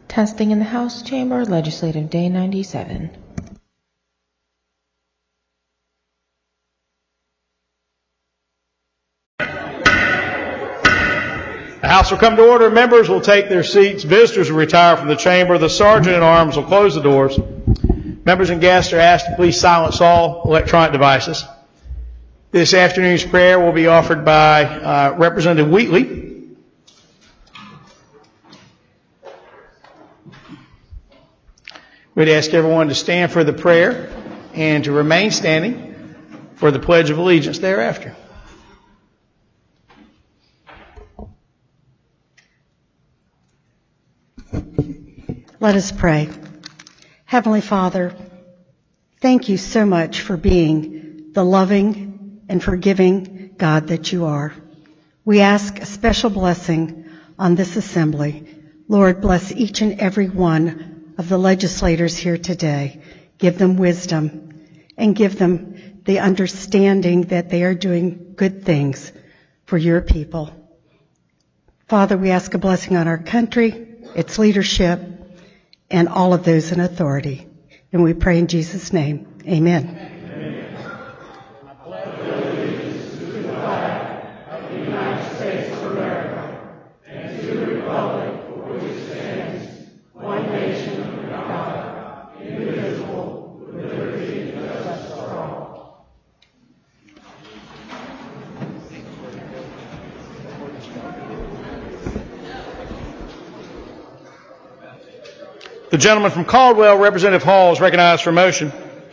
Testing in the House Chamber, Legislative Day 97. The House will come to order. Members will take their seats. Visitors will retire from the chamber. The Sergeant at Arms will close the doors. Members and guests are asked to please silence all electronic devices. This afternoon's prayer will be offered by Representative Wheatley. We'd ask everyone to stand for the prayer and to remain standing for the Pledge of Allegiance thereafter. Let us pray. Heavenly Father, thank you so much for being the loving and forgiving God that you are. We ask a special blessing on this assembly. Lord, bless each and every one of the legislators here today. Give them wisdom and give them the understanding that they are doing good things for your people. Father, we ask a blessing on our country, its leadership, and all of those in authority. And we pray in Jesus' name. Amen. The gentleman from Caldwell, Representative Hall, is recognized for motion.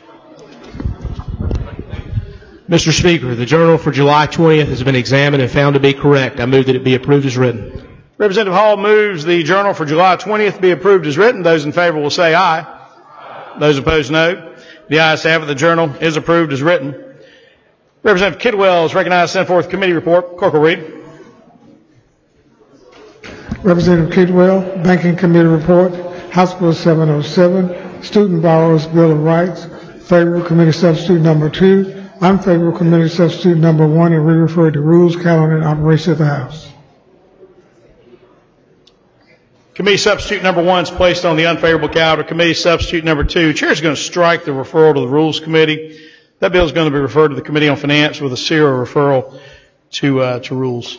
Mr. Speaker, the journal for July 20th has been examined and found to be correct. I move that it be approved as written. Representative Hall moves the journal for July 20th be approved as written. Those in favor will say aye. Aye. Those opposed, no. The ayes have it. The journal is approved as written. Representative Kidwell is recognized to send forth committee report. Clerk will read. Representative Kidwell, Banking Committee report. House Bill 707, Student Borrowers Bill of Rights, favorable committee substitute number 2, unfavorable committee substitute number 1, and re-refer to Rules, Calendar, and Operation of the House. Committee substitute number 1 is placed on the unfavorable calendar. Committee substitute number 2. Chair is going to strike the referral to the Rules Committee. That bill is going to be referred to the Committee on Finance with a serial referral to Rules.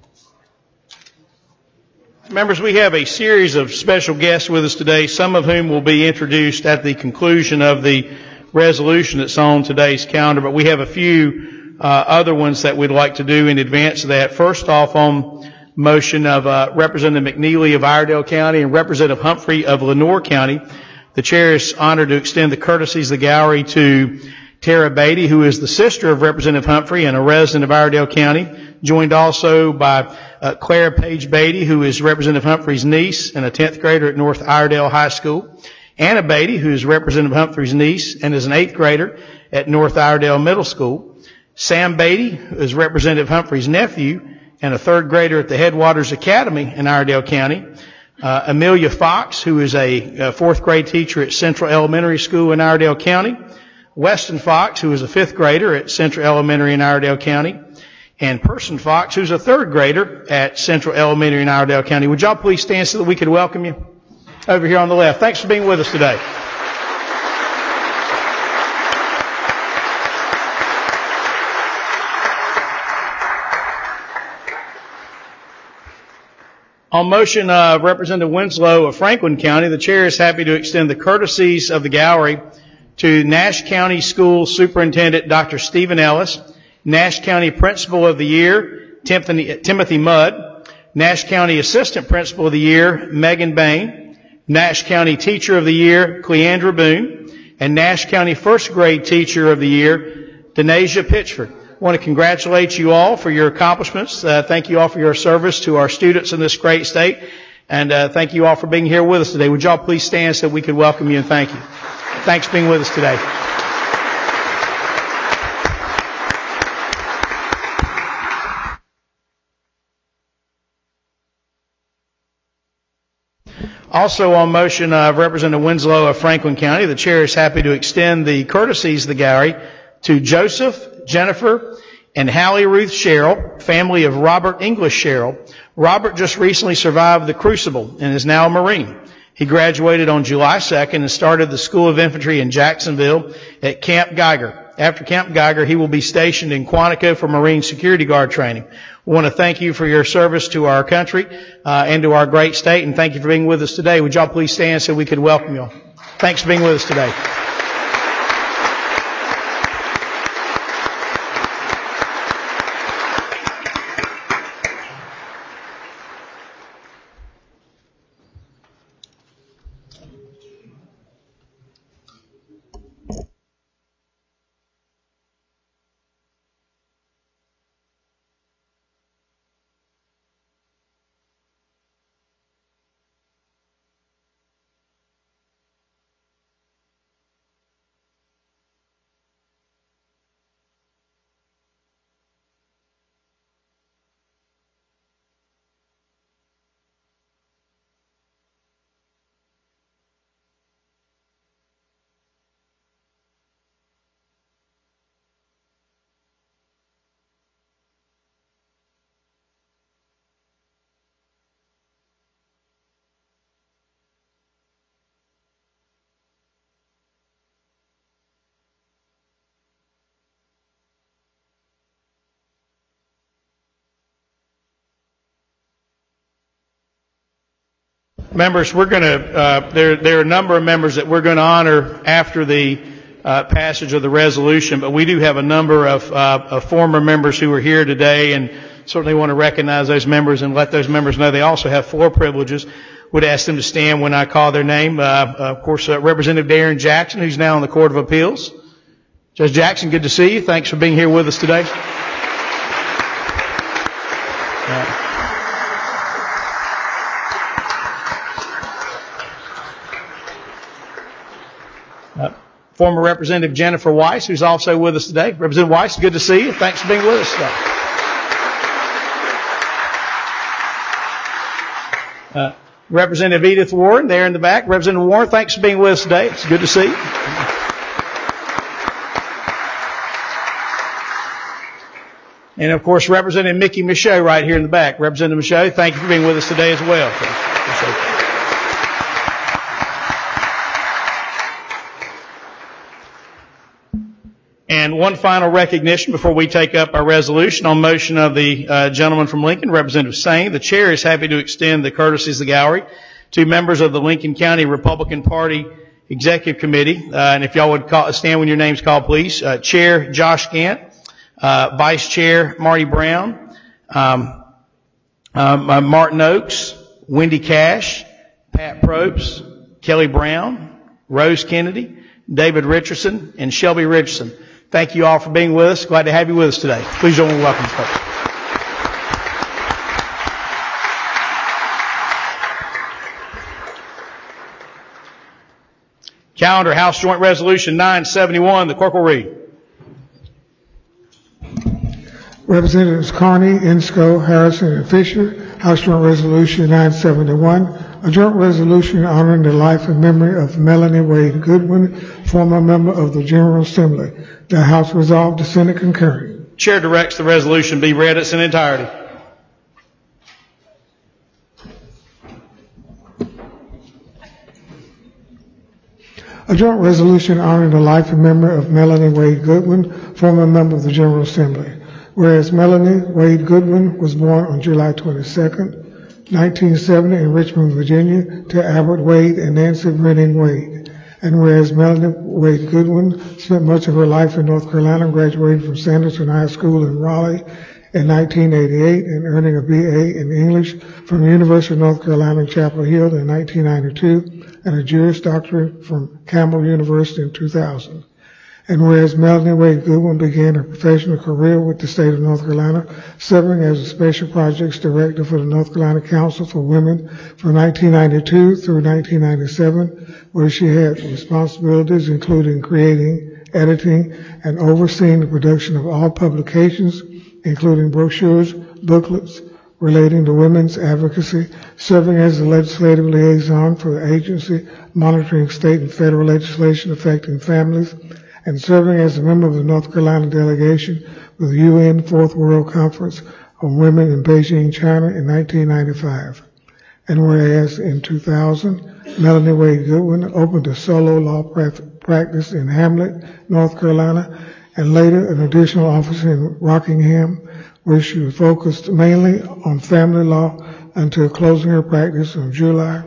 Members, we have a series of special guests with us today, some of whom will be introduced at the conclusion of the resolution that's on today's calendar, but we have a few other ones that we'd like to do in advance of that. First off, on motion of Representative McNeely of Iredell County and Representative Humphrey of Lenoir County, the chair is honored to extend the courtesies of the gallery to Tara Beatty, who is the sister of Representative Humphrey and a resident of Iredell County, joined also by Clara Page Beatty, who is Representative Humphrey's niece and a 10th grader at North Iredell High School. Anna Beatty, who is Representative Humphrey's niece and is an 8th grader at North Iredell Middle School. Sam Beatty, who is Representative Humphrey's nephew and a 3rd grader at the Headwaters Academy in Iredell County. Amelia Fox, who is a 4th grade teacher at Central Elementary School in Iredell County. Weston Fox, who is a 5th grader at Central Elementary in Iredell County. And Person Fox, who's a 3rd grader at Central Elementary in Iredell County. Would y'all please stand so that we could welcome you over here on the left. Thanks for being with us today. On motion of Representative Winslow of Franklin County, the chair is happy to extend the courtesies of the gallery to Nash County School Superintendent Dr. Stephen Ellis, Nash County Principal of the Year, Timothy Mudd, Nash County Assistant Principal of the Year, Megan Bain, Nash County Teacher of the Year, Cleandra Boone, and Nash County First Grade Teacher of the Year, Denasia Pitchford. I want to congratulate you all for your accomplishments. Thank you all for your service to our students in this great state. And thank you all for being here with us today. Would y'all please stand so we could welcome you and thank you. Thanks for being with us today. Also on motion of Representative Winslow of Franklin County, the chair is happy to extend the courtesies of the gallery to Joseph, Jennifer, and Hallie Ruth Sherrill, family of Robert English Sherrill. Robert just recently survived the Crucible and is now a Marine. He graduated on July 2nd and started the School of Infantry in Jacksonville at Camp Geiger. After Camp Geiger, he will be stationed in Quantico for Marine Security Guard training. We want to thank you for your service to our country and to our great state, and thank you for being with us today. Would y'all please stand so we could welcome you all? Thanks for being with us today. Members, we're going to, there are a number of members that we're going to honor after the passage of the resolution, but we do have a number of former members who are here today, and certainly want to recognize those members and let those members know they also have floor privileges. Would ask them to stand when I call their name. Of course, Representative Darren Jackson, who's now on the Court of Appeals. Judge Jackson, good to see you. Thanks for being here with us today. Former Representative Jennifer Weiss, who's also with us today. Representative Weiss, good to see you. Thanks for being with us today. Representative Edith Warren, there in the back. Representative Warren, thanks for being with us today. It's good to see you. And, of course, Representative Mickey Michaud right here in the back. Representative Michaud, thank you for being with us today as well. Appreciate it. And one final recognition before we take up our resolution. On motion of the gentleman from Lincoln, Representative Sane, the chair is happy to extend the courtesies of the gallery to members of the Lincoln County Republican Party Executive Committee. And if y'all would stand when your name's called, please. Chair Josh Gant, Vice Chair Marty Brown, Martin Oakes, Wendy Cash, Pat Probst, Kelly Brown, Rose Kennedy, David Richardson, and Shelby Richardson. Thank you all for being with us. Glad to have you with us today. Please join me in welcoming folks. Calendar, House Joint Resolution 971. The clerk will read. Representatives Carney, Insco, Harrison, and Fisher, House Joint Resolution 971, a joint resolution honoring the life and memory of Melanie Wade Goodwin, former member of the General Assembly. The House resolved, the Senate concurring. Chair directs the resolution be read in its entirety. A joint resolution honoring the life and memory of Melanie Wade Goodwin, former member of the General Assembly. Whereas Melanie Wade Goodwin was born on July 22nd, 1970 in Richmond, Virginia, to Albert Wade and Nancy Brennan Wade. And whereas Melanie Wade Goodwin spent much of her life in North Carolina, graduating from Sanderson High School in Raleigh in 1988 and earning a BA in English from the University of North Carolina in Chapel Hill in 1992 and a Juris Doctorate from Campbell University in 2000. And whereas Melanie Wade Goodwin began her professional career with the state of North Carolina, serving as a Special Projects Director for the North Carolina Council for Women from 1992 through 1997, where she had responsibilities including creating, editing, and overseeing the production of all publications, including brochures, booklets relating to women's advocacy, serving as the legislative liaison for the agency monitoring state and federal legislation affecting families, and serving as a member of the North Carolina delegation with the UN Fourth World Conference on Women in Beijing, China in 1995. And whereas in 2000, Melanie Wade Goodwin opened a solo law practice in Hamlet, North Carolina, and later an additional office in Rockingham, where she focused mainly on family law until closing her practice in July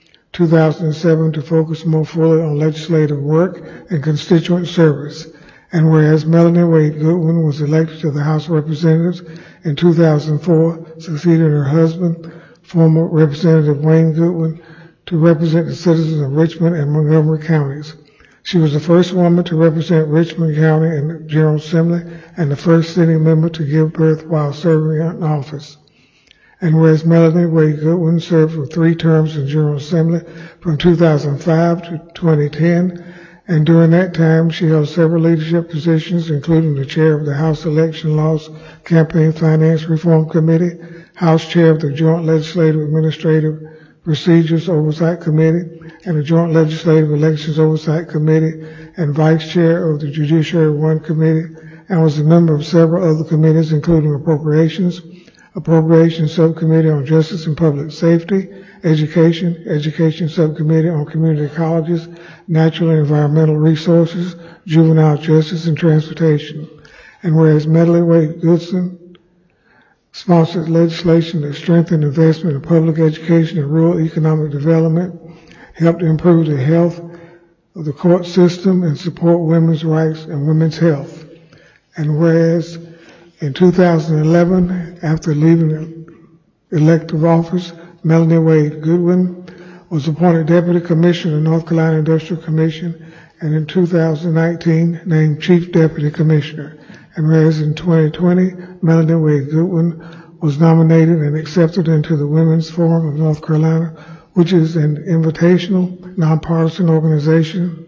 2007 to focus more fully on legislative work and constituent service. And whereas Melanie Wade Goodwin was elected to the House of Representatives in 2004, succeeding her husband, former Representative Wayne Goodwin, to represent the citizens of Richmond and Montgomery counties. She was the first woman to represent Richmond County in the General Assembly and the first sitting member to give birth while serving in office. And whereas Melanie Wade Goodwin served for 3 terms in General Assembly from 2005 to 2010, and during that time she held several leadership positions, including the chair of the House Election Laws Campaign Finance Reform Committee, House Chair of the Joint Legislative Administrative Procedures Oversight Committee, and the Joint Legislative Elections Oversight Committee, and Vice Chair of the Judiciary 1 Committee, and was a member of several other committees, including Appropriations Subcommittee on Justice and Public Safety, Education Subcommittee on Community Colleges, Natural and Environmental Resources, Juvenile Justice, and Transportation. And whereas Melanie Wade Goodwin sponsored legislation that strengthened investment in public education and rural economic development, helped improve the health of the court system, and support women's rights and women's health. And whereas in 2011, after leaving elective office, Melanie Wade Goodwin was appointed Deputy Commissioner of the North Carolina Industrial Commission, and in 2019 named Chief Deputy Commissioner. And whereas in 2020, Melanie Wade Goodwin was nominated and accepted into the Women's Forum of North Carolina, which is an invitational, nonpartisan organization,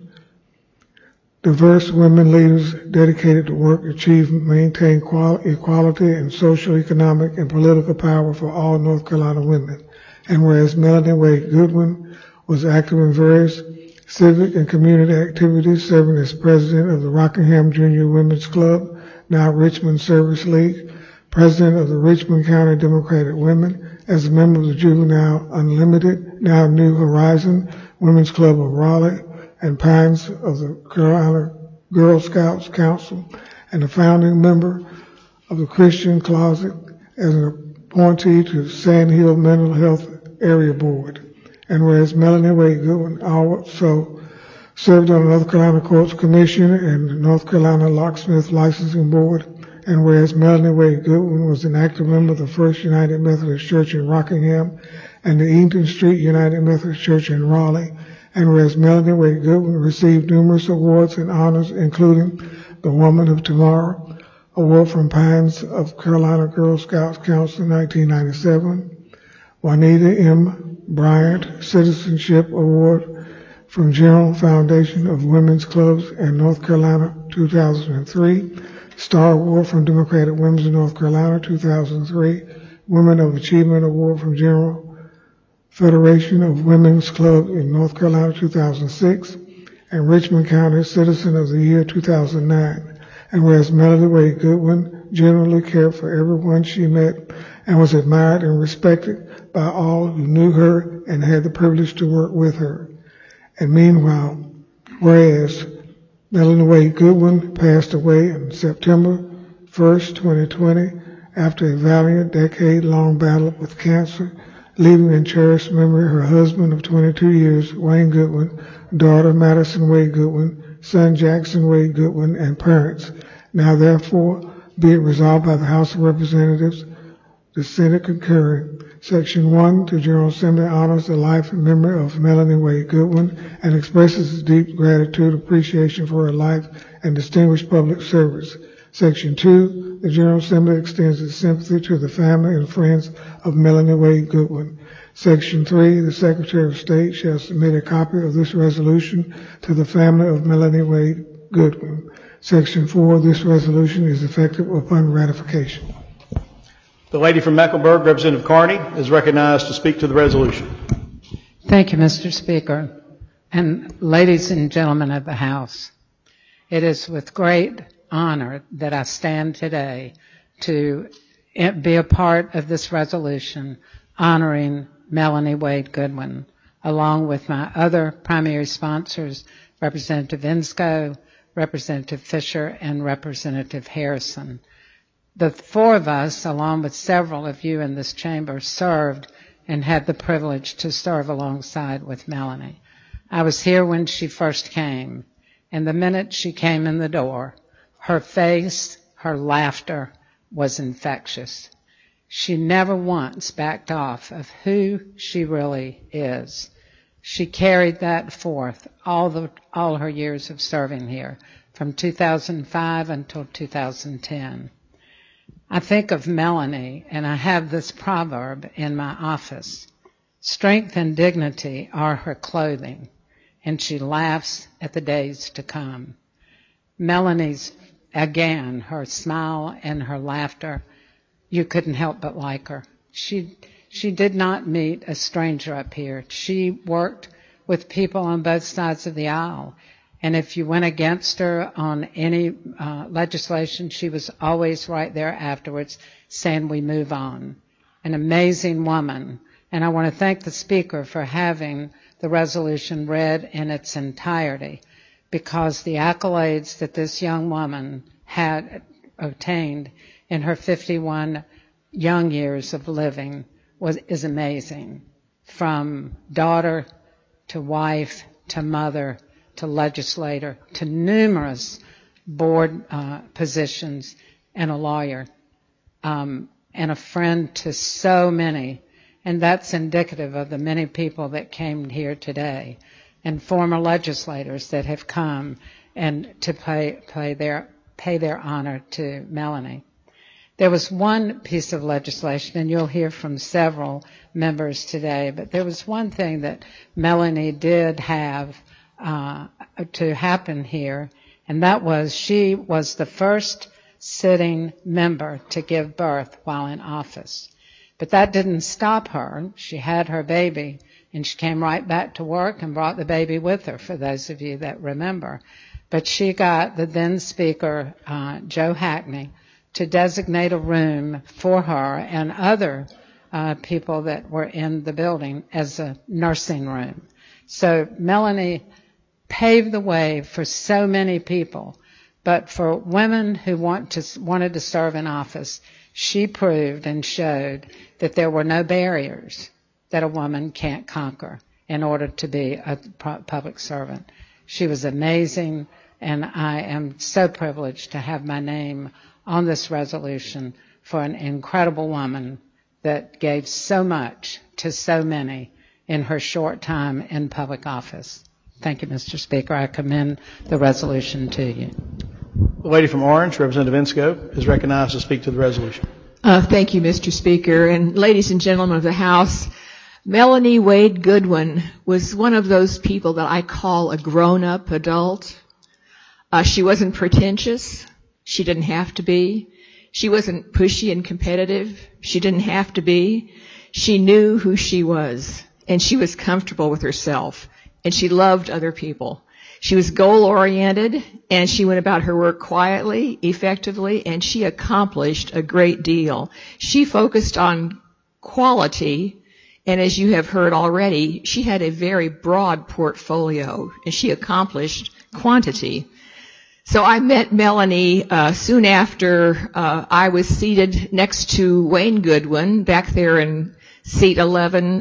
diverse women leaders dedicated to work, achieve, maintain equality and social, economic, and political power for all North Carolina women. And whereas Melanie Wade Goodwin was active in various civic and community activities, serving as president of the Rockingham Junior Women's Club, now Richmond Service League, president of the Richmond County Democratic Women, as a member of the Juvenile Unlimited, now New Horizon Women's Club of Raleigh, and Pines of the Carolina Girl Scouts Council, and a founding member of the Christian Closet, as an appointee to the Sand Hill Mental Health Area Board. And whereas Melanie Wade Goodwin also served on the North Carolina Courts Commission and the North Carolina Locksmith Licensing Board, and whereas Melanie Wade Goodwin was an active member of the First United Methodist Church in Rockingham and the Eaton Street United Methodist Church in Raleigh, and whereas Melanie Wade Goodwin received numerous awards and honors, including the Woman of Tomorrow Award from Pines of Carolina Girl Scouts Council in 1997, Juanita M. Bryant Citizenship Award from General Foundation of Women's Clubs in North Carolina 2003, Star Award from Democratic Women in North Carolina 2003, Women of Achievement Award from General Federation of Women's Club in North Carolina 2006, and Richmond County Citizen of the Year 2009. And whereas Melanie Wade Goodwin generally cared for everyone she met and was admired and respected by all who knew her and had the privilege to work with her. And meanwhile, whereas Melanie Wade Goodwin passed away on September 1st, 2020, after a valiant decade-long battle with cancer, leaving in cherished memory her husband of 22 years, Wayne Goodwin, daughter Madison Wade Goodwin, son Jackson Wade Goodwin, and parents. Now therefore be it resolved by the House of Representatives, the Senate concurring, Section 1, the General Assembly honors the life and memory of Melanie Wade Goodwin and expresses its deep gratitude and appreciation for her life and distinguished public service. Section 2, the General Assembly extends its sympathy to the family and friends of Melanie Wade Goodwin. Section 3, the Secretary of State shall submit a copy of this resolution to the family of Melanie Wade Goodwin. Section 4, this resolution is effective upon ratification. The lady from Mecklenburg, Representative Carney, is recognized to speak to the resolution. Thank you, Mr. Speaker. And ladies and gentlemen of the House, it is with great honor that I stand today to be a part of this resolution honoring Melanie Wade Goodwin, along with my other primary sponsors, Representative Insco, Representative Fisher, and Representative Harrison. The four of us, along with several of you in this chamber, served and had the privilege to serve alongside with Melanie. I was here when she first came, and the minute she came in the door, her face, her laughter was infectious. She never once backed off of who she really is. She carried that forth all her years of serving here, from 2005 until 2010. I think of Melanie, and I have this proverb in my office: strength and dignity are her clothing, and she laughs at the days to come. Melanie's, again, her smile and her laughter, you couldn't help but like her. She did not meet a stranger up here. She worked with people on both sides of the aisle. And if you went against her on any legislation, she was always right there afterwards saying, we move on. An amazing woman. And I want to thank the Speaker for having the resolution read in its entirety, because the accolades that this young woman had obtained in her 51 young years of living is amazing. From daughter to wife to mother to legislator to numerous board positions and a lawyer and a friend to so many. And that's indicative of the many people that came here today and former legislators that have come and to pay their honor to Melanie. There was one piece of legislation, and you'll hear from several members today, but there was one thing that Melanie did have to happen here, and that was she was the first sitting member to give birth while in office. But that didn't stop her. She had her baby, and she came right back to work and brought the baby with her, for those of you that remember. But she got the then Speaker, Joe Hackney, to designate a room for her and other people that were in the building as a nursing room. So Melanie paved the way for so many people, but for women who wanted to serve in office, she proved and showed that there were no barriers that a woman can't conquer in order to be a public servant. She was amazing, and I am so privileged to have my name on this resolution for an incredible woman that gave so much to so many in her short time in public office. Thank you, Mr. Speaker. I commend the resolution to you. The lady from Orange, Representative Insco, is recognized to speak to the resolution. Thank you, Mr. Speaker. And ladies and gentlemen of the House, Melanie Wade Goodwin was one of those people that I call a grown-up adult. She wasn't pretentious. She didn't have to be. She wasn't pushy and competitive. She didn't have to be. She knew who she was, and she was comfortable with herself, and she loved other people. She was goal-oriented, and she went about her work quietly, effectively, and she accomplished a great deal. She focused on quality, and as you have heard already, she had a very broad portfolio, and she accomplished quantity. So I met Melanie soon after I was seated next to Wayne Goodwin back there in seat 111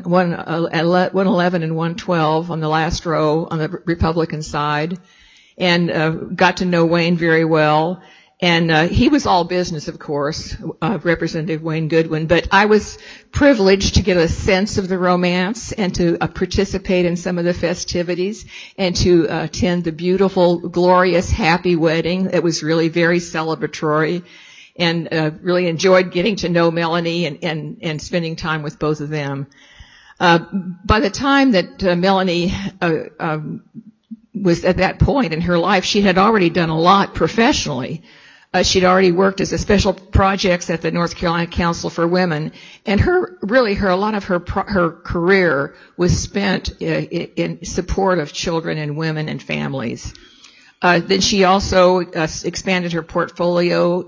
and 112 on the last row on the Republican side, and got to know Wayne very well. And he was all business, of course, Representative Wayne Goodwin, but I was privileged to get a sense of the romance and to participate in some of the festivities and to attend the beautiful, glorious, happy wedding that was really very celebratory, and really enjoyed getting to know Melanie and spending time with both of them. By the time that Melanie was at that point in her life, she had already done a lot professionally. She'd already worked as a special projects at the North Carolina Council for Women, and a lot of her career was spent in support of children and women and families. Then she also expanded her portfolio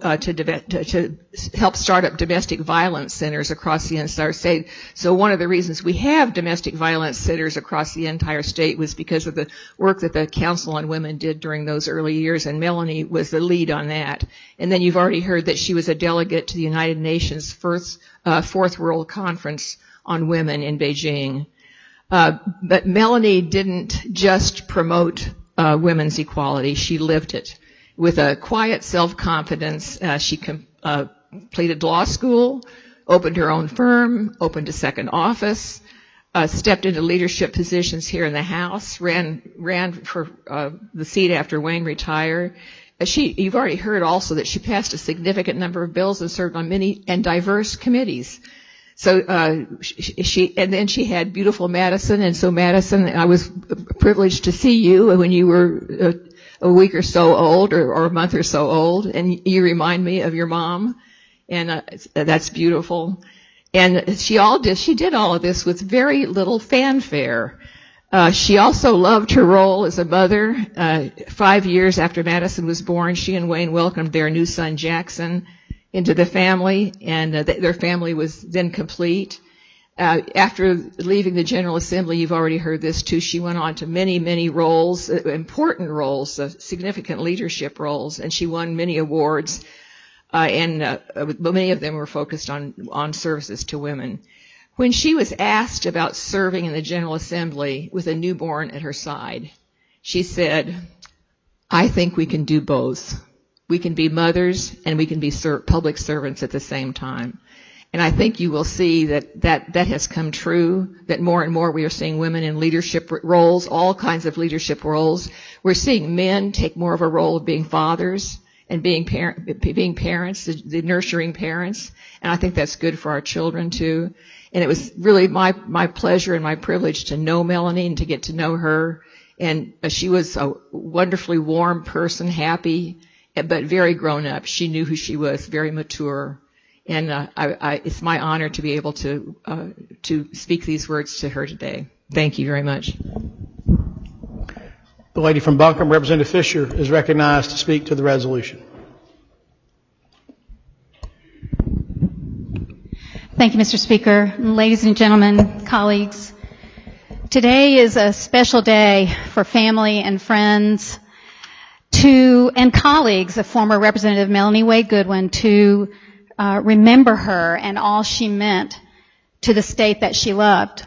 to help start up domestic violence centers across the entire state. So one of the reasons we have domestic violence centers across the entire state was because of the work that the Council on Women did during those early years, and Melanie was the lead on that. And then you've already heard that she was a delegate to the United Nations Fourth World Conference on Women in Beijing. But Melanie didn't just promote women's equality. She lived it. With a quiet self-confidence, she completed law school, opened her own firm, opened a second office, stepped into leadership positions here in the House, ran for the seat after Wayne retired. You've already heard also that she passed a significant number of bills and served on many and diverse committees. So, and then she had beautiful Madison, and so Madison, I was privileged to see you when you were a week or so old, or a month or so old, and you remind me of your mom, and that's beautiful. And she did all of this with very little fanfare. She also loved her role as a mother. 5 years after Madison was born, she and Wayne welcomed their new son, Jackson, into the family, and their family was then complete. After leaving the General Assembly, you've already heard this too, she went on to many, many roles, important roles, significant leadership roles, and she won many awards, and many of them were focused on services to women. When she was asked about serving in the General Assembly with a newborn at her side, she said, "I think we can do both. We can be mothers and we can be public servants at the same time." And I think you will see that has come true, that more and more we are seeing women in leadership roles, all kinds of leadership roles. We're seeing men take more of a role of being fathers and being parents, the nurturing parents. And I think that's good for our children too. And it was really my pleasure and my privilege to know Melanie and to get to know her. And she was a wonderfully warm person, happy, but very grown up. She knew who she was, very mature. And it's my honor to be able to speak these words to her today. Thank you very much. The lady from Buncombe, Representative Fisher, is recognized to speak to the resolution. Thank you, Mr. Speaker. Ladies and gentlemen, colleagues, today is a special day for family and friends and colleagues of former Representative Melanie Wade Goodwin to remember her and all she meant to the state that she loved.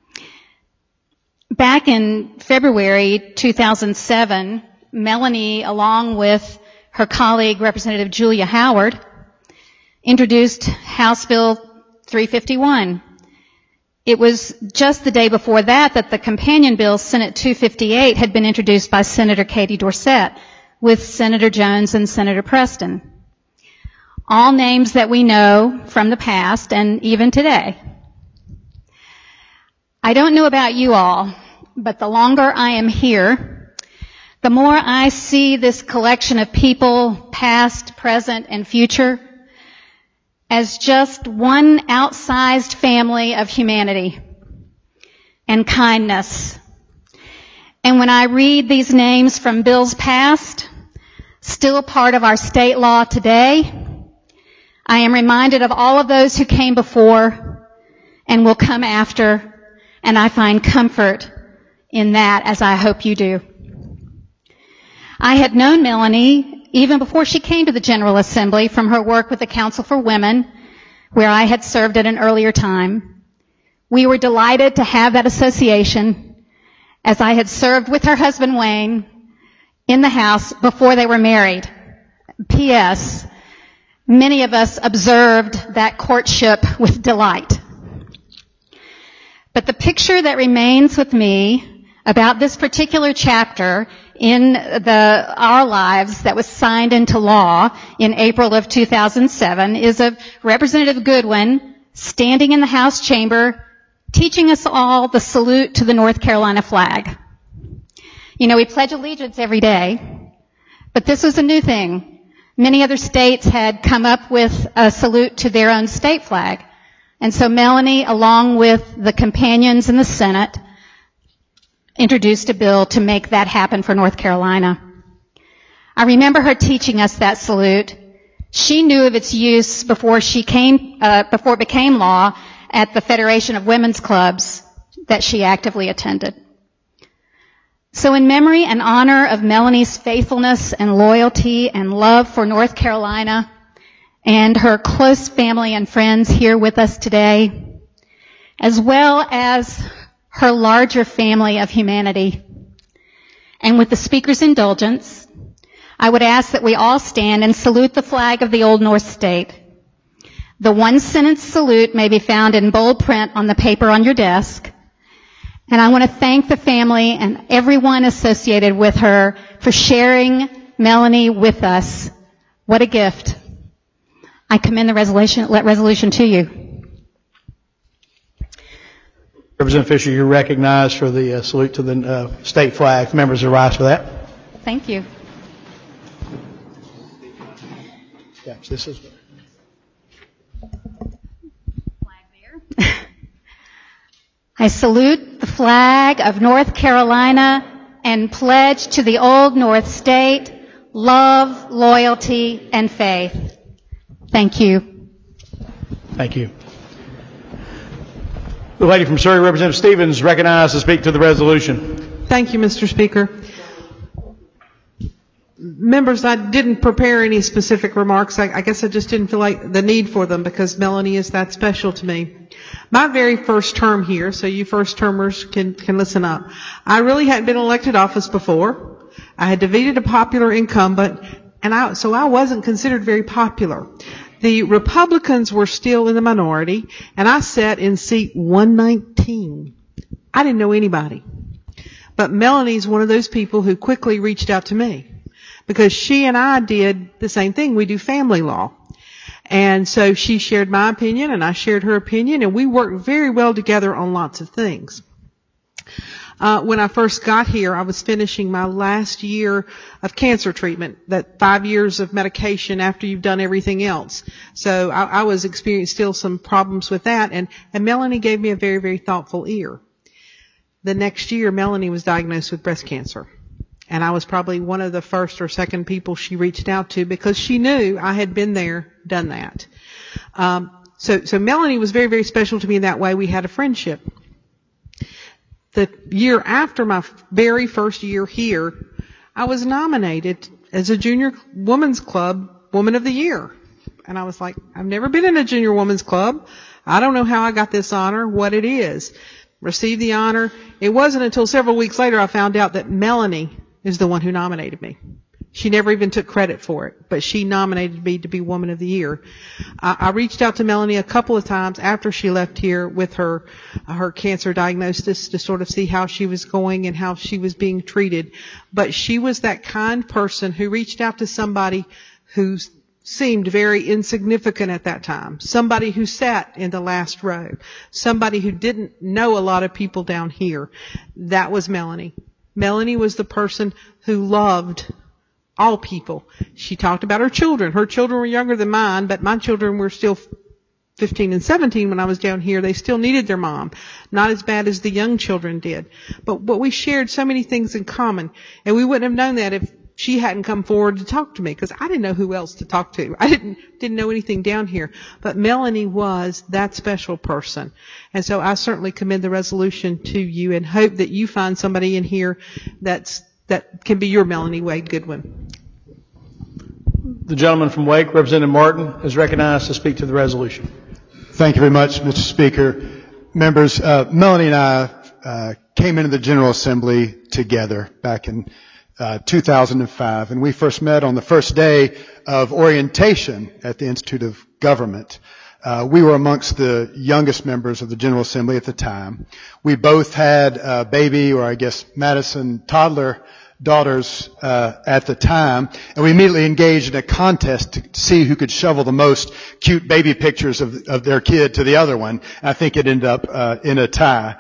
Back in February 2007, Melanie, along with her colleague Representative Julia Howard, introduced House Bill 351. It was just the day before that the companion bill, Senate 258, had been introduced by Senator Katie Dorsett with Senator Jones and Senator Preston. All names that we know from the past and even today. I don't know about you all, but the longer I am here, the more I see this collection of people, past, present, and future, as just one outsized family of humanity and kindness. And when I read these names from bills past, still a part of our state law today, I am reminded of all of those who came before and will come after, and I find comfort in that, as I hope you do. I had known Melanie even before she came to the General Assembly from her work with the Council for Women, where I had served at an earlier time. We were delighted to have that association, as I had served with her husband Wayne in the House before they were married. P.S. Many of us observed that courtship with delight. But the picture that remains with me about this particular chapter in our lives that was signed into law in April of 2007 is of Representative Goodwin standing in the House chamber teaching us all the salute to the North Carolina flag. You know, we pledge allegiance every day, but this was a new thing. Many other states had come up with a salute to their own state flag. And so Melanie, along with the companions in the Senate, introduced a bill to make that happen for North Carolina. I remember her teaching us that salute. She knew of its use before it became law at the Federation of Women's Clubs that she actively attended. So in memory and honor of Melanie's faithfulness and loyalty and love for North Carolina and her close family and friends here with us today, as well as her larger family of humanity, and with the speaker's indulgence, I would ask that we all stand and salute the flag of the Old North State. The one-sentence salute may be found in bold print on the paper on your desk. And I want to thank the family and everyone associated with her for sharing Melanie with us. What a gift. I commend the resolution to you. Representative Fisher, you're recognized for the salute to the state flag. Members are rise for that. Thank you. Yeah, this is Flag there. I salute the flag of North Carolina and pledge to the Old North State love, loyalty, and faith. Thank you. Thank you. The lady from Surrey, Representative Stevens, recognized to speak to the resolution. Thank you, Mr. Speaker. Members, I didn't prepare any specific remarks. I guess I just didn't feel like the need for them because Melanie is that special to me. My very first term here, so you first-termers can listen up. I really hadn't been elected office before. I had defeated a popular incumbent, so I wasn't considered very popular. The Republicans were still in the minority, and I sat in seat 119. I didn't know anybody. But Melanie's one of those people who quickly reached out to me because she and I did the same thing. We do family law. And so she shared my opinion, and I shared her opinion, and we worked very well together on lots of things. When I first got here, I was finishing my last year of cancer treatment, that 5 years of medication after you've done everything else. So I was experiencing still some problems with that, and Melanie gave me a very, very thoughtful ear. The next year, Melanie was diagnosed with breast cancer. And I was probably one of the first or second people she reached out to because she knew I had been there, done that. So Melanie was very, very special to me in that way. We had a friendship. The year after my very first year here, I was nominated as a Junior Women's Club Woman of the Year. And I was like, I've never been in a Junior Women's Club. I don't know how I got this honor, what it is. Received the honor. It wasn't until several weeks later I found out that Melanie is the one who nominated me. She never even took credit for it, but she nominated me to be Woman of the Year. I reached out to Melanie a couple of times after she left here with her cancer diagnosis to sort of see how she was going and how she was being treated. But she was that kind person who reached out to somebody who seemed very insignificant at that time, somebody who sat in the last row, somebody who didn't know a lot of people down here. That was Melanie. Melanie was the person who loved all people. She talked about her children. Her children were younger than mine, but my children were still 15 and 17 when I was down here. They still needed their mom. Not as bad as the young children did. But we shared so many things in common. And we wouldn't have known that if she hadn't come forward to talk to me, because I didn't know who else to talk to. I didn't know anything down here. But Melanie was that special person. And so I certainly commend the resolution to you and hope that you find somebody in here that can be your Melanie Wade Goodwin. The gentleman from Wake, Representative Martin, is recognized to speak to the resolution. Thank you very much, Mr. Speaker. Members, Melanie and I came into the General Assembly together back in 2005, and we first met on the first day of orientation at the Institute of Government. We were amongst the youngest members of the General Assembly at the time. We both had baby, or I guess Madison, toddler daughters at the time, and we immediately engaged in a contest to see who could shovel the most cute baby pictures of their kid to the other one. I think it ended up in a tie.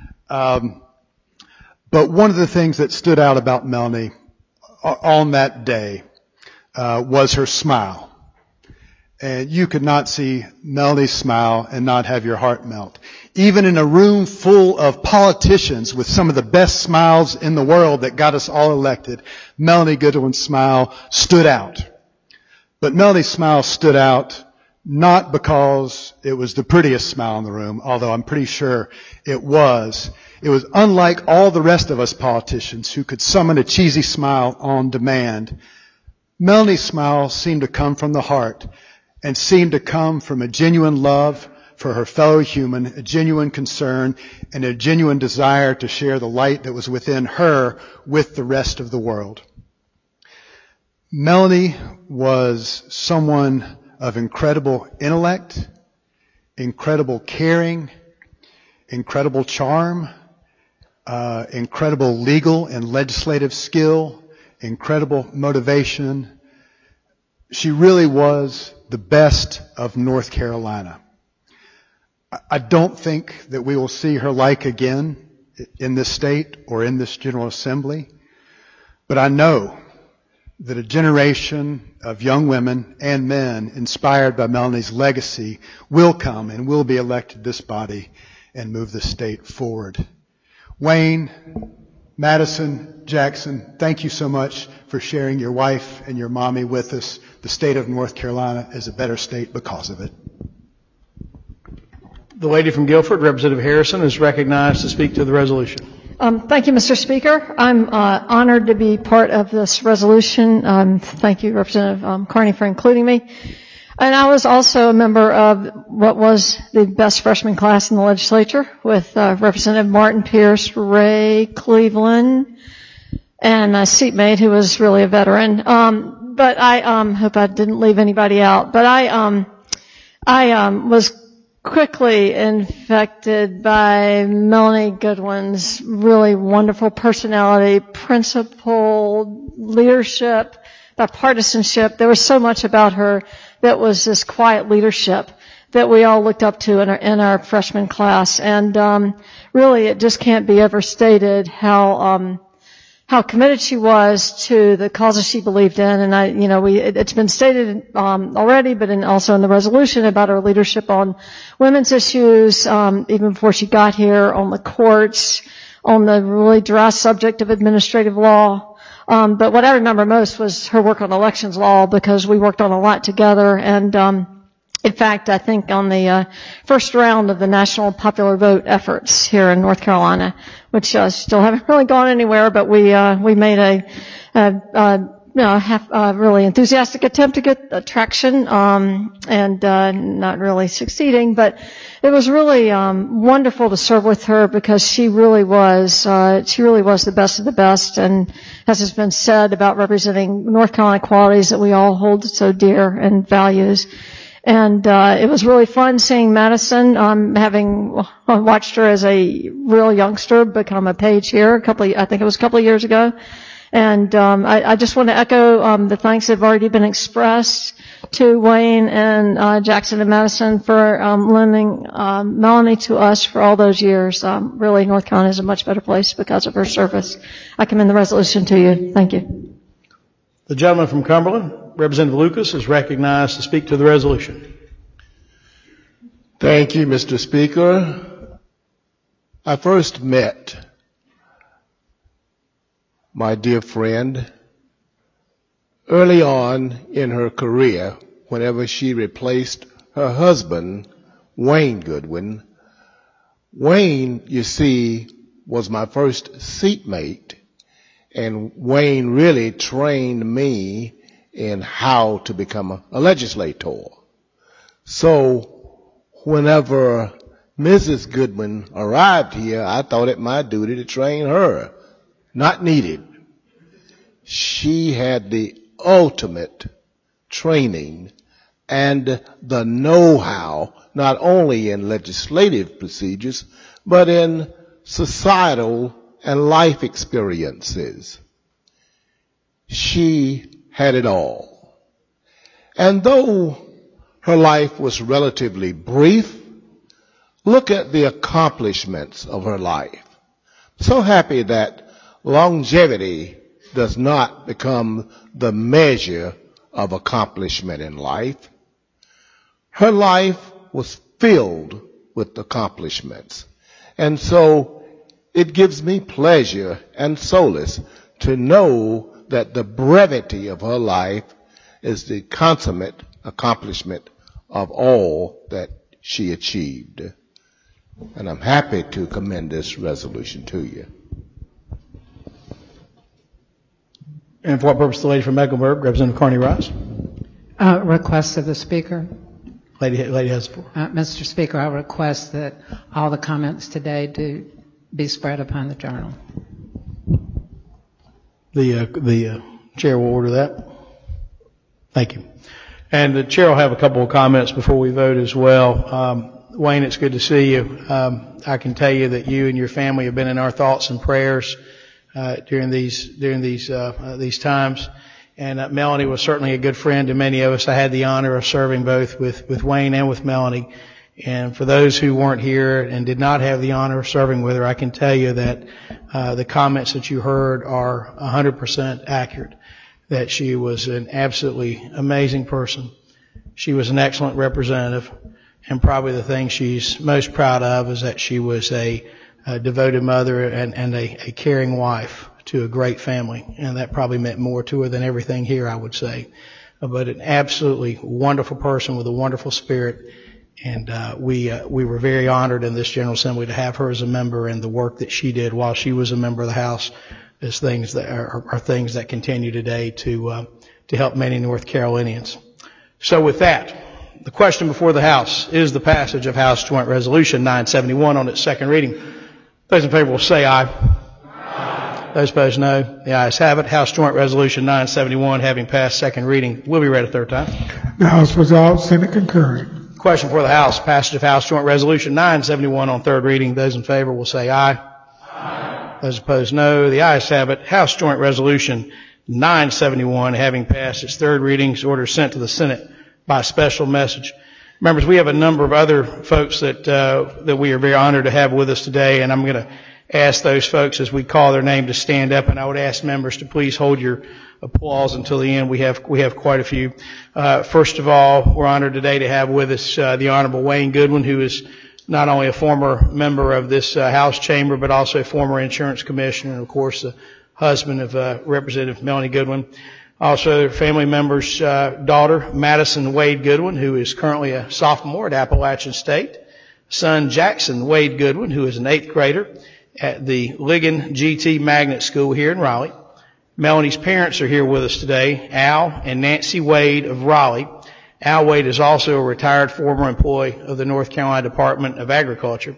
But one of the things that stood out about Melanie on that day was her smile. And you could not see Melanie's smile and not have your heart melt. Even in a room full of politicians with some of the best smiles in the world that got us all elected, Melanie Goodwin's smile stood out. But Melanie's smile stood out not because it was the prettiest smile in the room, although I'm pretty sure it was. It was unlike all the rest of us politicians who could summon a cheesy smile on demand. Melanie's smile seemed to come from the heart and seemed to come from a genuine love for her fellow human, a genuine concern, and a genuine desire to share the light that was within her with the rest of the world. Melanie was someone of incredible intellect, incredible caring, incredible charm, incredible legal and legislative skill, incredible motivation. She really was the best of North Carolina. I don't think that we will see her like again in this state or in this General Assembly, but I know that a generation of young women and men inspired by Melanie's legacy will come and will be elected to this body and move the state forward. Wayne, Madison, Jackson, thank you so much for sharing your wife and your mommy with us. The state of North Carolina is a better state because of it. The lady from Guilford, Representative Harrison, is recognized to speak to the resolution. Thank you, Mr. Speaker. I'm honored to be part of this resolution. Thank you, Representative Carney, for including me. And I was also a member of what was the best freshman class in the legislature with Representative Martin Pierce, Ray Cleveland, and a seatmate who was really a veteran. But I hope I didn't leave anybody out. But I was quickly infected by Melanie Goodwin's really wonderful personality, principled leadership, bipartisanship. There was so much about her that was this quiet leadership that we all looked up to in our freshman class. And really, it just can't be overstated how committed she was to the causes she believed in. And it's been stated already, but also in the resolution about her leadership on women's issues, even before she got here, on the courts, on the really dry subject of administrative law. But what I remember most was her work on elections law, because we worked on a lot together. And in fact, I think on the first round of the national popular vote efforts here in North Carolina, which still haven't really gone anywhere, but we made a really enthusiastic attempt to get traction, and not really succeeding. But it was really wonderful to serve with her, because she really was the best of the best, and as has been said, about representing North Carolina qualities that we all hold so dear and values. And it was really fun seeing Madison, having watched her as a real youngster become a page here I think it was a couple of years ago. And I just want to echo the thanks that have already been expressed to Wayne and Jackson and Madison for lending Melanie to us for all those years. Really, North Carolina is a much better place because of her service. I commend the resolution to you. Thank you. The gentleman from Cumberland, Representative Lucas, is recognized to speak to the resolution. Thank you, Mr. Speaker. I first met my dear friend early on in her career, whenever she replaced her husband, Wayne Goodwin. Wayne, you see, was my first seatmate, and Wayne really trained me in how to become a legislator. So whenever Mrs. Goodwin arrived here, I thought it my duty to train her. Not needed. She had the ultimate training and the know-how, not only in legislative procedures, but in societal and life experiences. She had it all. And though her life was relatively brief, look at the accomplishments of her life. So happy that longevity does not become the measure of accomplishment in life. Her life was filled with accomplishments. And so it gives me pleasure and solace to know that the brevity of her life is the consummate accomplishment of all that she achieved. And I'm happy to commend this resolution to you. And for what purpose, the lady from Mecklenburg, Representative Carney Rice? Request of the Speaker. Lady has the floor. Mr. Speaker, I request that all the comments today do be spread upon the journal. The chair will order that. Thank you. And the chair will have a couple of comments before we vote as well. Wayne, it's good to see you. I can tell you that you and your family have been in our thoughts and prayers during these times. And Melanie was certainly a good friend to many of us. I had the honor of serving both with Wayne and with Melanie. And for those who weren't here and did not have the honor of serving with her, I can tell you that the comments that you heard are 100% accurate, that she was an absolutely amazing person. She was an excellent representative, and probably the thing she's most proud of is that she was a devoted mother and a caring wife to a great family, and that probably meant more to her than everything here, I would say. But an absolutely wonderful person with a wonderful spirit. And we were very honored in this General Assembly to have her as a member, and the work that she did while she was a member of the House is things that are things that continue today to help many North Carolinians. So with that, the question before the House is the passage of House Joint Resolution 971 on its second reading. Those in favor will say aye. Aye. Those opposed, no. The ayes have it. House Joint Resolution 971, having passed second reading, will be read a third time. The House resolved, Senate concurring. Question for the House, passage of House Joint Resolution 971 on third reading. Those in favor will say aye. Aye. Those opposed, no. The ayes have it. House Joint Resolution 971, having passed its third readings, order sent to the Senate by special message. Members, we have a number of other folks that we are very honored to have with us today, and I'm going to ask those folks as we call their name to stand up, and I would ask members to please hold your applause until the end. We have quite a few. First of all, we're honored today to have with us the Honorable Wayne Goodwin, who is not only a former member of this House chamber, but also a former insurance commissioner, and of course the husband of Representative Melanie Goodwin. Also, family member's daughter, Madison Wade Goodwin, who is currently a sophomore at Appalachian State. Son, Jackson Wade Goodwin, who is an 8th grader at the Ligon GT Magnet School here in Raleigh. Melanie's parents are here with us today, Al and Nancy Wade of Raleigh. Al Wade is also a retired former employee of the North Carolina Department of Agriculture.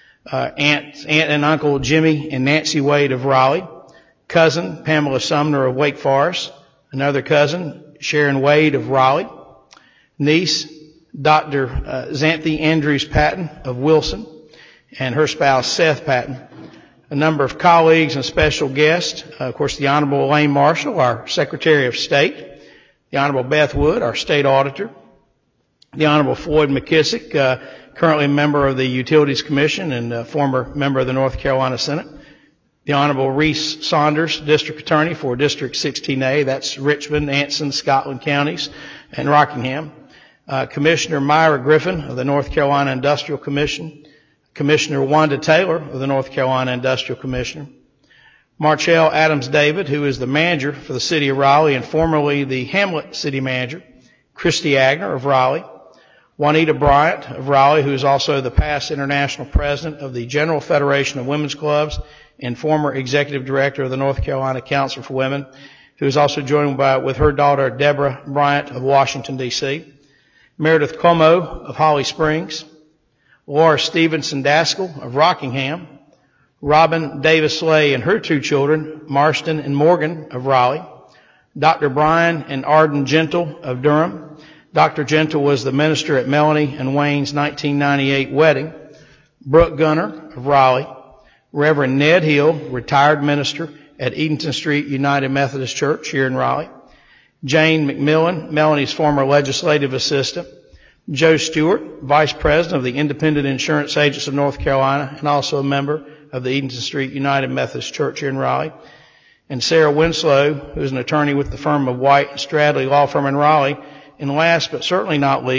Aunt and Uncle Jimmy and Nancy Wade of Raleigh. Cousin, Pamela Sumner of Wake Forest. Another cousin, Sharon Wade of Raleigh. Niece, Dr. Xanthi Andrews Patton of Wilson, and her spouse, Seth Patton. A number of colleagues and special guests, of course, the Honorable Elaine Marshall, our Secretary of State, the Honorable Beth Wood, our State Auditor, the Honorable Floyd McKissick, currently a member of the Utilities Commission and a former member of the North Carolina Senate, the Honorable Reese Saunders, District Attorney for District 16A, that's Richmond, Anson, Scotland counties, and Rockingham, Commissioner Myra Griffin of the North Carolina Industrial Commission, Commissioner Wanda Taylor of the North Carolina Industrial Commission, Marchell Adams David, who is the manager for the City of Raleigh and formerly the Hamlet City Manager, Christy Agner of Raleigh, Juanita Bryant of Raleigh, who is also the past International President of the General Federation of Women's Clubs and former Executive Director of the North Carolina Council for Women, who is also joined with her daughter Deborah Bryant of Washington, D.C., Meredith Como of Holly Springs, Laura Stevenson Daskell of Rockingham, Robin Davis Lay and her 2 children, Marston and Morgan of Raleigh, Dr. Brian and Arden Gentle of Durham. Dr. Gentle was the minister at Melanie and Wayne's 1998 wedding. Brooke Gunner of Raleigh, Reverend Ned Hill, retired minister at Edenton Street United Methodist Church here in Raleigh, Jane McMillan, Melanie's former legislative assistant, Joe Stewart, Vice President of the Independent Insurance Agents of North Carolina and also a member of the Edenton Street United Methodist Church here in Raleigh, and Sarah Winslow, who is an attorney with the firm of White and Stradley Law Firm in Raleigh. And last but certainly not least,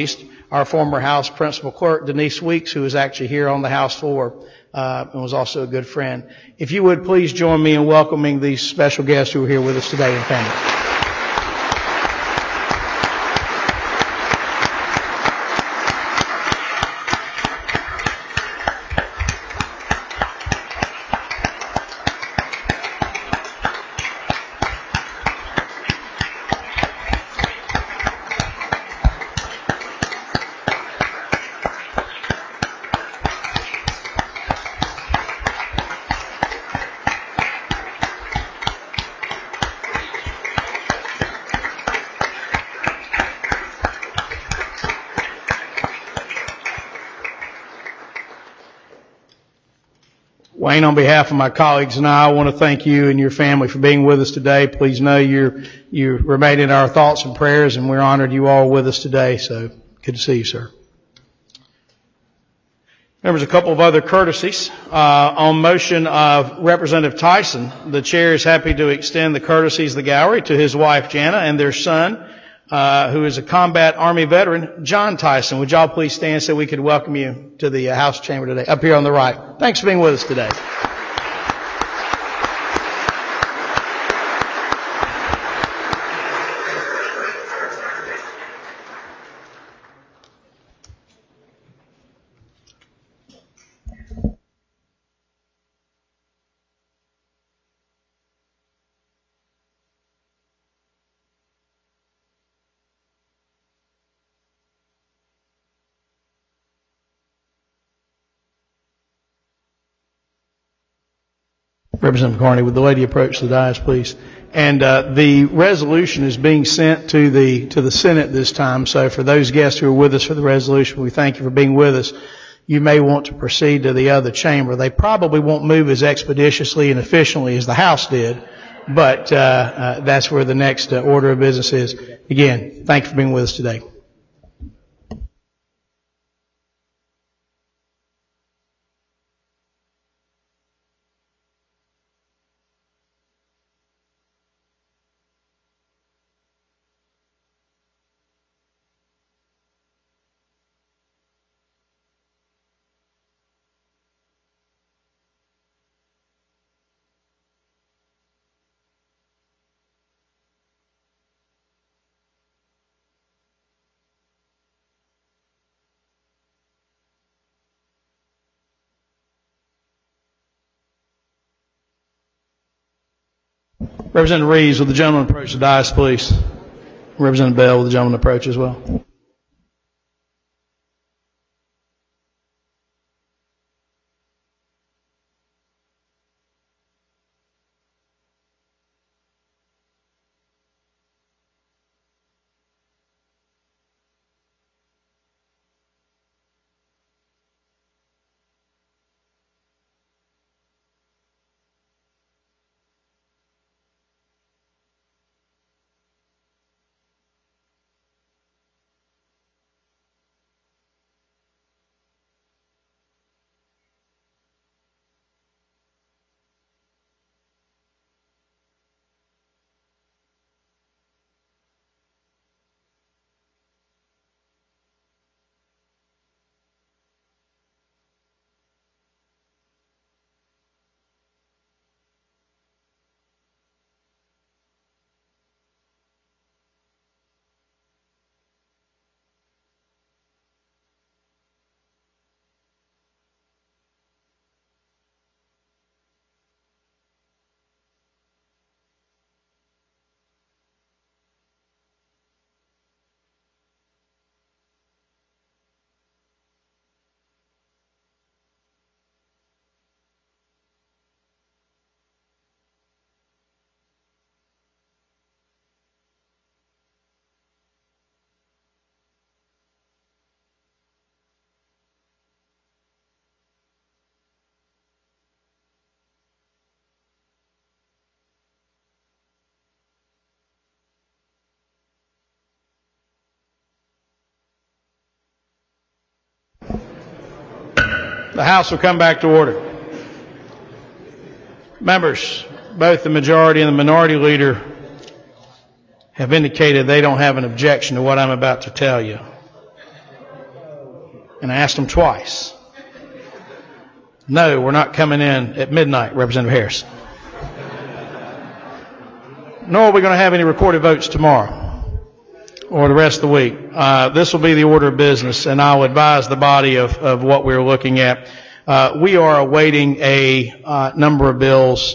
our former House Principal Clerk, Denise Weeks, who is actually here on the House floor and was also a good friend. If you would please join me in welcoming these special guests who are here with us today and family. Wayne, on behalf of my colleagues and I want to thank you and your family for being with us today. Please know you remain in our thoughts and prayers, and we're honored you all with us today. So good to see you, sir. There's a couple of other courtesies. On motion of Representative Tyson, the chair is happy to extend the courtesies of the gallery to his wife, Jana, and their son, who is a combat Army veteran, John Tyson. Would y'all please stand so we could welcome you to the House chamber today, up here on the right. Thanks for being with us today. Representative Carney, would the lady approach the dais, please? And the resolution is being sent to the Senate this time. So for those guests who are with us for the resolution, we thank you for being with us. You may want to proceed to the other chamber. They probably won't move as expeditiously and efficiently as the House did, but that's where the next order of business is. Again, thank you for being with us today. Representative Reeves, will the gentleman approach the dais, please? Representative Bell, will the gentleman approach as well? The House will come back to order. Members, both the majority and the minority leader have indicated they don't have an objection to what I'm about to tell you. And I asked them twice. No, we're not coming in at midnight, Representative Harrison. Nor are we going to have any recorded votes tomorrow or the rest of the week. This will be the order of business, and I'll advise the body of what we're looking at. We are awaiting a number of bills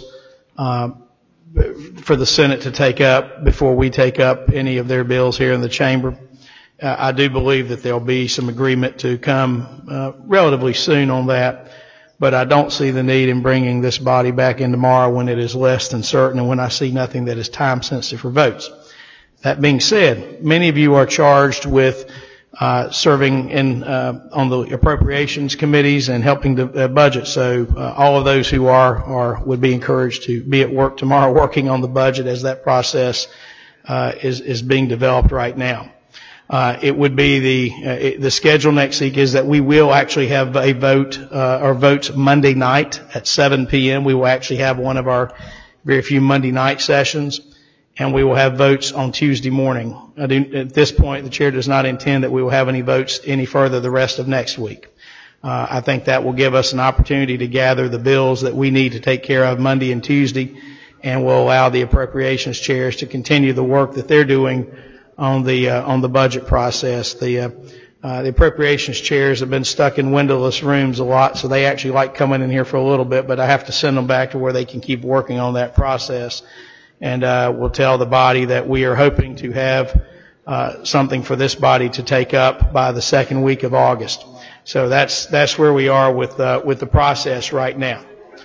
for the Senate to take up before we take up any of their bills here in the chamber. I do believe that there'll be some agreement to come relatively soon on that, but I don't see the need in bringing this body back in tomorrow when it is less than certain and when I see nothing that is time sensitive for votes. That being said, many of you are charged with serving in on the appropriations committees and helping the budget. So all of those who would be encouraged to be at work tomorrow working on the budget as that process is being developed right now. It would be the schedule next week is that we will actually have a vote or votes Monday night at 7 p.m. We will actually have one of our very few Monday night sessions, and we will have votes on Tuesday morning. At this point, the chair does not intend that we will have any votes any further the rest of next week. I think that will give us an opportunity to gather the bills that we need to take care of Monday and Tuesday, and will allow the appropriations chairs to continue the work that they're doing on the budget process. The appropriations chairs have been stuck in windowless rooms a lot, so they actually like coming in here for a little bit, but I have to send them back to where they can keep working on that process. And we'll tell the body that we are hoping to have something for this body to take up by the second week of August. So that's where we are with the process right now.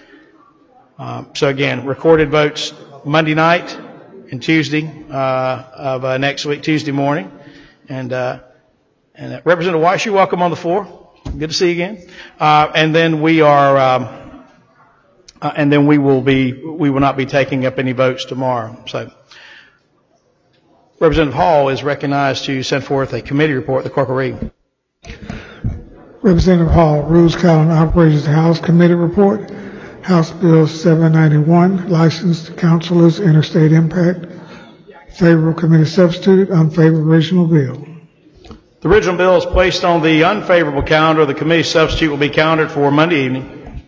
So again, recorded votes Monday night and Tuesday of next week, Tuesday morning. And Representative Weiss, you're welcome on the floor. Good to see you again. And then we are, and then we will not be taking up any votes tomorrow. So Representative Hall is recognized to send forth a committee report. The clerk will read. Representative Hall, Rules, Council, and Operations House Committee Report. House Bill 791, licensed councilors, interstate impact. Favorable committee substituted, unfavorable original bill. The original bill is placed on the unfavorable calendar. The committee substitute will be calendared for Monday evening.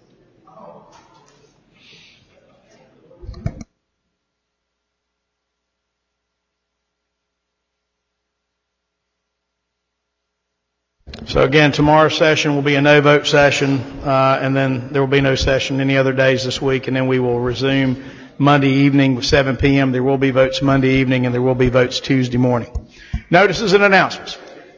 So again, tomorrow's session will be a no-vote session, and then there will be no session any other days this week, and then we will resume Monday evening with 7 p.m. There will be votes Monday evening, and there will be votes Tuesday morning. Notices and announcements.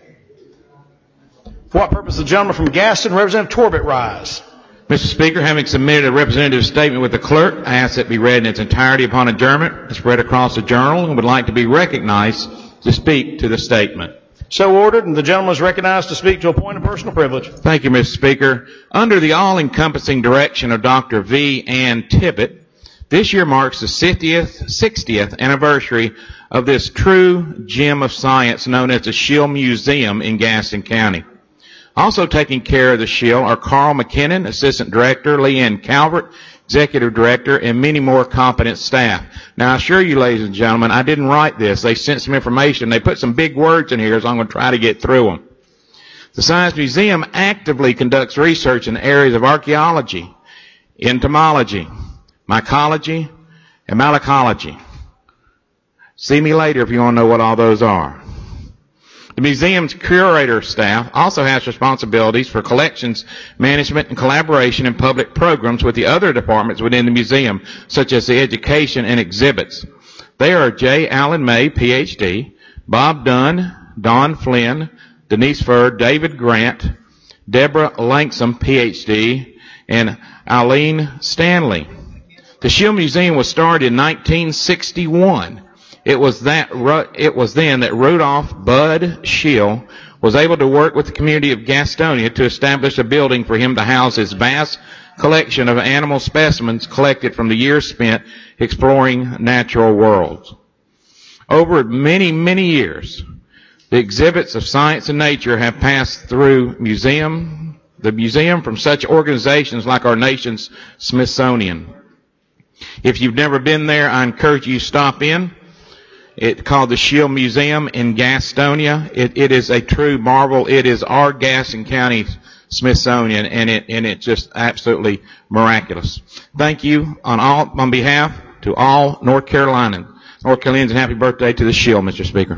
For what purpose the gentleman from Gaston, Representative Torbett, rise? Mr. Speaker, having submitted a representative statement with the clerk, I ask that it be read in its entirety upon adjournment. It's read across the journal and would like to be recognized to speak to the statement. So ordered, and the gentleman is recognized to speak to a point of personal privilege. Thank you, Mr. Speaker. Under the all-encompassing direction of Dr. V. Ann Tippett, this year marks the 60th anniversary of this true gem of science known as the Schill Museum in Gaston County. Also taking care of the Schill are Carl McKinnon, Assistant Director, Leanne Calvert, Executive Director, and many more competent staff. Now, I assure you, ladies and gentlemen, I didn't write this. They sent some information. They put some big words in here, so I'm going to try to get through them. The Science Museum actively conducts research in the areas of archaeology, entomology, mycology, and malacology. See me later if you want to know what all those are. The museum's curator staff also has responsibilities for collections, management, and collaboration in public programs with the other departments within the museum, such as the education and exhibits. They are J. Allen May, Ph.D., Bob Dunn, Don Flynn, Denise Furr, David Grant, Deborah Langsam, Ph.D., and Eileen Stanley. The Schill Museum was started in 1961. It was then that Rudolph Bud Schill was able to work with the community of Gastonia to establish a building for him to house his vast collection of animal specimens collected from the years spent exploring natural worlds. Over many, many years, the exhibits of science and nature have passed through the museum from such organizations like our nation's Smithsonian. If you've never been there, I encourage you to stop in. It's called the Shield Museum in Gastonia. It is a true marvel. It is our Gaston County Smithsonian, and it's just absolutely miraculous. Thank you on behalf to all North Carolinians, and happy birthday to the Shield, Mr. Speaker.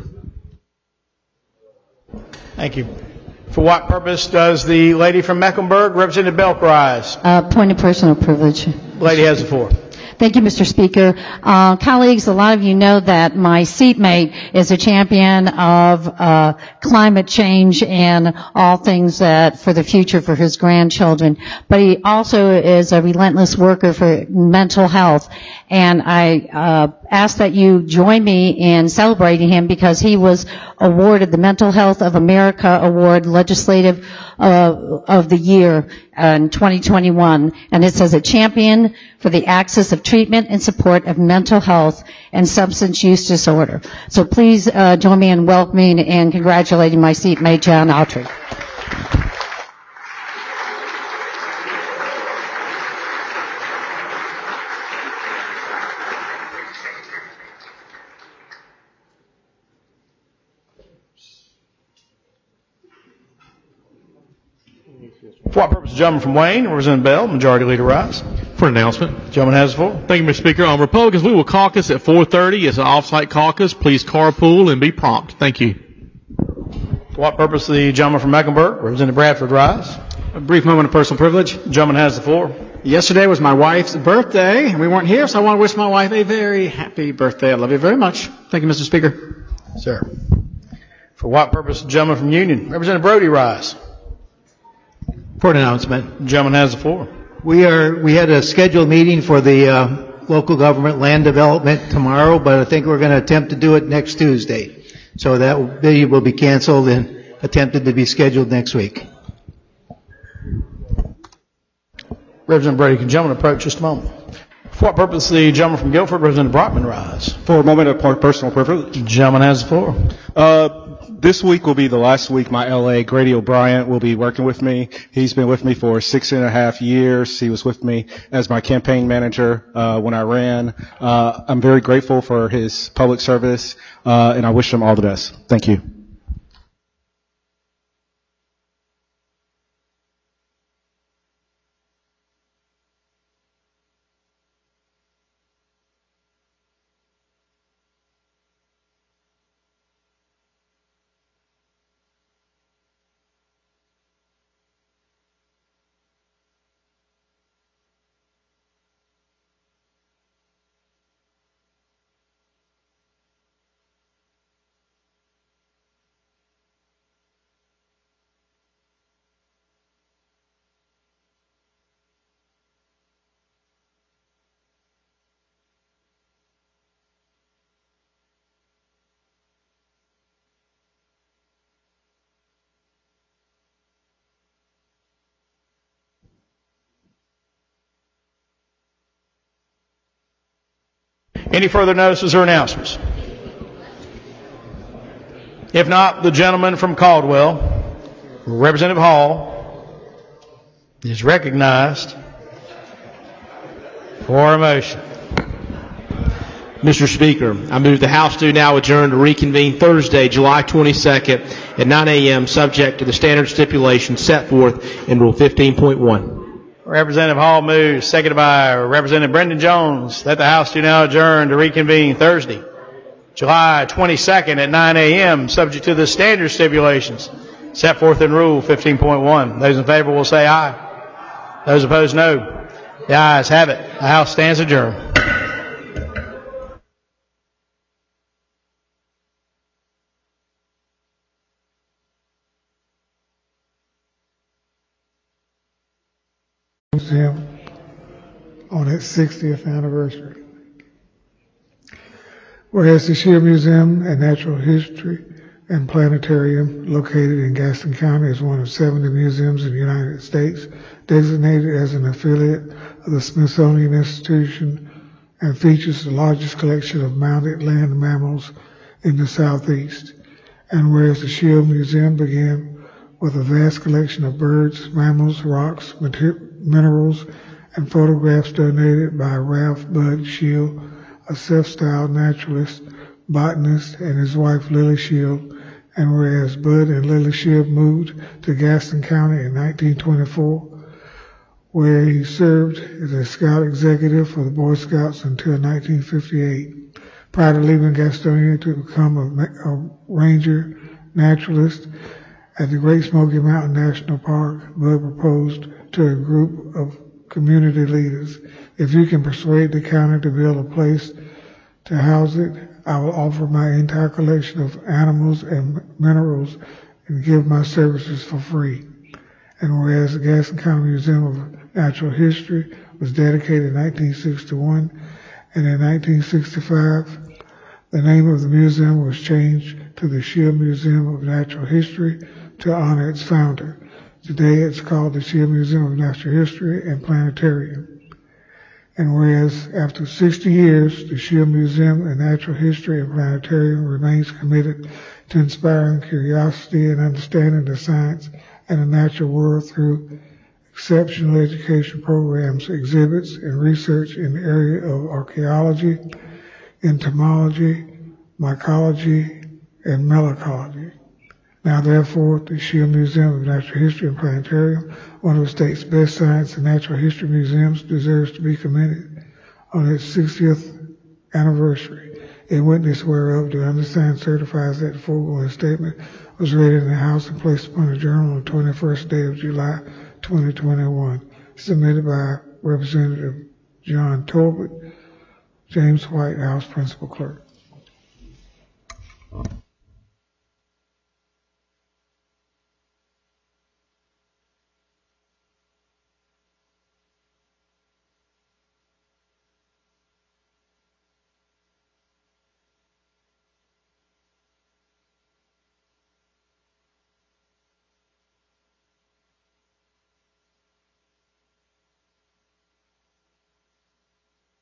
Thank you. For what purpose does the lady from Mecklenburg, Representative Belk, rise? Point of personal privilege. Lady has the floor. Thank you, Mr. Speaker. Colleagues, a lot of you know that my seatmate is a champion of climate change and all things that for the future for his grandchildren. But he also is a relentless worker for mental health. And I ask that you join me in celebrating him because he was awarded the Mental Health of America Award Legislative of the Year in 2021. And it says a champion for the access of treatment and support of mental health and substance use disorder. So please join me in welcoming and congratulating my seatmate, John Autry. For what purpose? The gentleman from Wayne, Representative Bell, Majority Leader rise. For an announcement. The gentleman has the floor. Thank you, Mr. Speaker. On Republicans, we will caucus at 4:30. It's an off-site caucus. Please carpool and be prompt. Thank you. For what purpose? The gentleman from Mecklenburg, Representative Bradford, rise. A brief moment of personal privilege. The gentleman has the floor. Yesterday was my wife's birthday, and we weren't here, so I want to wish my wife a very happy birthday. I love you very much. Thank you, Mr. Speaker. Sir. For what purpose? The gentleman from Union, Representative Brody, rise. For an announcement. The gentleman has the floor. We had a scheduled meeting for the local government land development tomorrow, but I think we're going to attempt to do it next Tuesday. So that video will be canceled and attempted to be scheduled next week. Representative Brady, can the gentleman approach just a moment? For what purpose? The gentleman from Guilford, Representative Brockman, rise. For a moment of personal privilege. The gentleman has the floor. This week will be the last week my LA Grady O'Brien will be working with me. He's been with me for 6.5 years. He was with me as my campaign manager when I ran. I'm very grateful for his public service, and I wish him all the best. Thank you. Any further notices or announcements? If not, the gentleman from Caldwell, Representative Hall, is recognized for a motion. Mr. Speaker, I move the House do now adjourn to reconvene Thursday, July 22nd at 9 a.m. subject to the standard stipulations set forth in Rule 15.1. Representative Hall moves, seconded by Representative Brendan Jones, that the House do now adjourn to reconvene Thursday, July 22nd at 9 a.m., subject to the standard stipulations set forth in Rule 15.1. Those in favor will say aye. Those opposed, no. The ayes have it. The House stands adjourned. Museum on its 60th anniversary. Whereas the Shield Museum and Natural History and Planetarium, located in Gaston County, is one of 70 museums in the United States designated as an affiliate of the Smithsonian Institution and features the largest collection of mounted land mammals in the Southeast. And whereas the Shield Museum began with a vast collection of birds, mammals, rocks, minerals, and photographs donated by Ralph Bud Shield, a self-styled naturalist botanist, and his wife Lily Shield. And whereas Bud and Lily Shield moved to Gaston County in 1924, where he served as a scout executive for the Boy Scouts until 1958. Prior to leaving Gastonia to become a ranger naturalist at the Great Smoky Mountain National Park, Bud proposed to a group of community leaders, "If you can persuade the county to build a place to house it, I will offer my entire collection of animals and minerals and give my services for free." And whereas the Gaston County Museum of Natural History was dedicated in 1961, and in 1965, the name of the museum was changed to the Shield Museum of Natural History to honor its founder. Today it's called the Shield Museum of Natural History and Planetarium. And whereas after 60 years, the Shield Museum of Natural History and Planetarium remains committed to inspiring curiosity and understanding the science and the natural world through exceptional education programs, exhibits, and research in the area of archaeology, entomology, mycology, and malacology. Now, therefore, the Shield Museum of Natural History and Planetarium, one of the state's best science and natural history museums, deserves to be commended on its 60th anniversary, in witness whereof the undersigned certifies that the foregoing statement was read in the House and placed upon the Journal on the 21st day of July, 2021, submitted by Representative John Tolbert, James White, House Principal Clerk.